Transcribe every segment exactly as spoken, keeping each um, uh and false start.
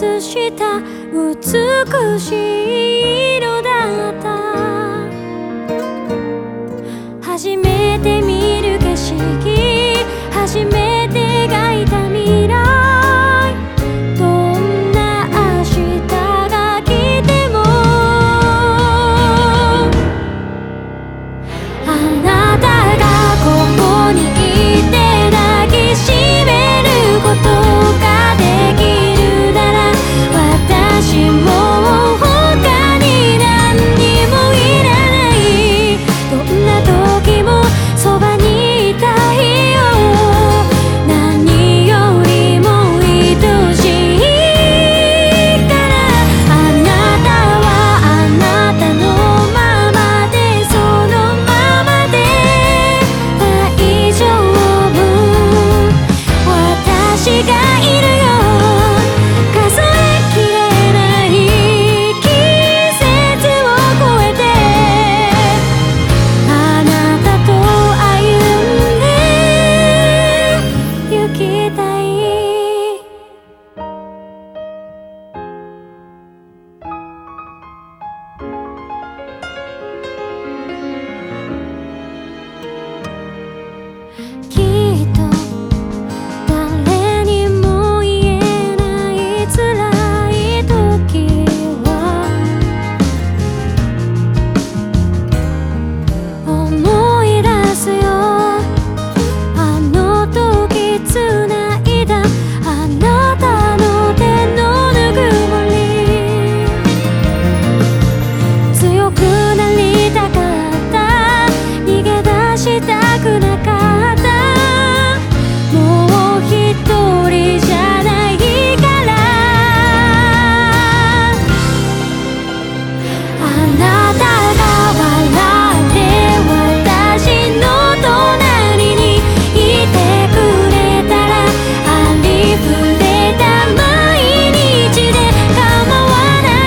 映した美しい色だった。初めて見る景色、初めて描いた未来、どんな明日が来てもあなたがここにいて抱きしめることができるなら、私もう他に何にもいらない。どんな時もそばにいたいよ。何よりも愛しいから。あなたはあなたのままで、そのままで大丈夫。私がいるよ。数えきれない季節を越えて、あなたと歩んで行きたい。きっと誰にも言えない辛い時は思い出すよ。あの時つないだあなたの手のぬくもり。強くなりたかった、逃げ出したくなかった。もう一人じゃないから。あなたが笑って私の隣にいてくれたら、ありふれた毎日で構わない。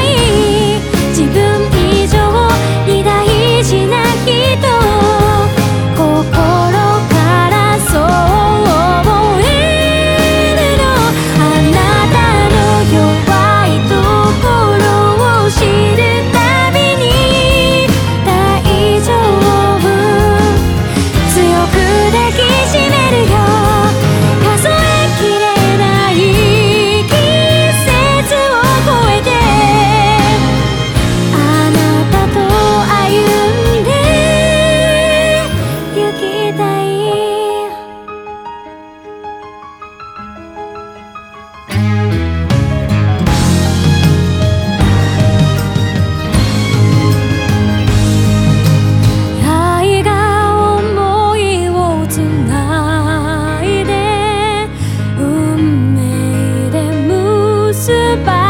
自分以上に大事な人、心からそう思えるの。あなたの弱いところを知るたびに大丈夫。強く抱きしめるよ。数えきれない季節を越えて、あなたと歩んで行きたい。愛が想いをつないで運命で結ば